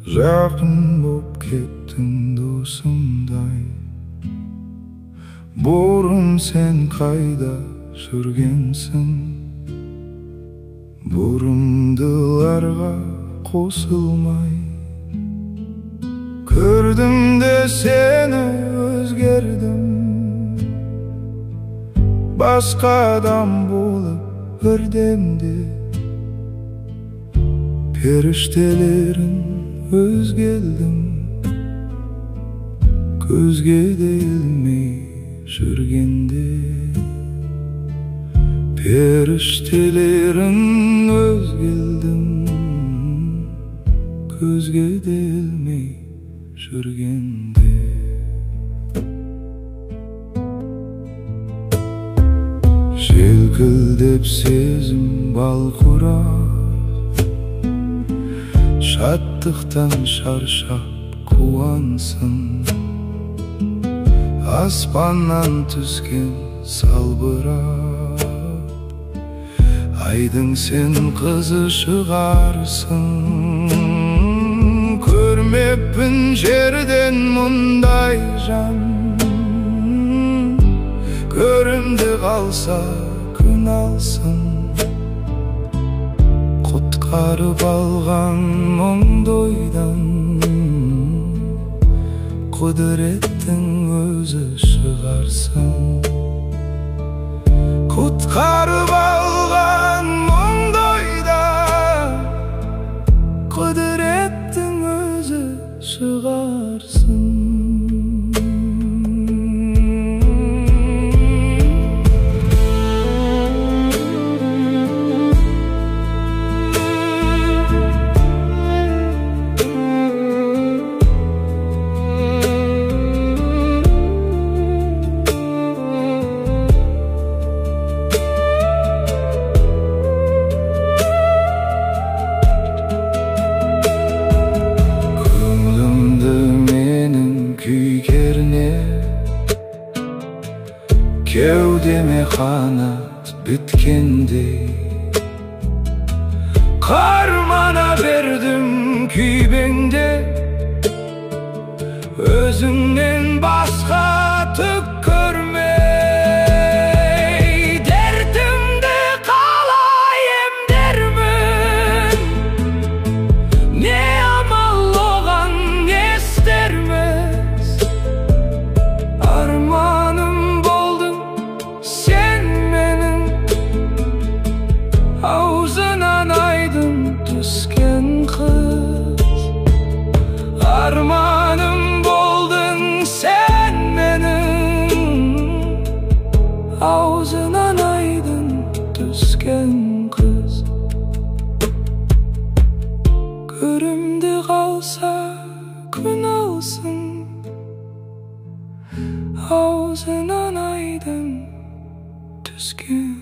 Жақын боп кеттің досымдай. Бұрын сен қайда жүргенсің? Бұрымдыларға қосылмай көрдім де сені өзгердім. Басқа адам болып бірдемде періштелерін өзгелдім. Көзге де ілмей жүргенде періштелерін өзгелдім. Көзге де ілмей жүргенде. Желкілдеп сезім балқурап, шаттықтан шаршап қуансың. Аспаннан түскен салбырап, айдың сен қызы шығарсың. Көрмеппін жерден мұндай жан, көрімді қалса күн алсын. Құтқарып алған мұңды ойдан құдіреттің өзі шығарсың. Құтқарып алған мұңды ойдан құдіреттің өзі шығарсың. Кеудеме қанат біткендей, қармана бердім күйбеңде. Өзіңнен басқа түк көрмей, дертімді қалай емдермін? Не амал оған не істерміз? Арманым аузынан айдын түскен қыз. Арманым болдың сен менің, аузынан айдын түскен қыз. Көрімді қалса күн алсын, аузынан айдын түскен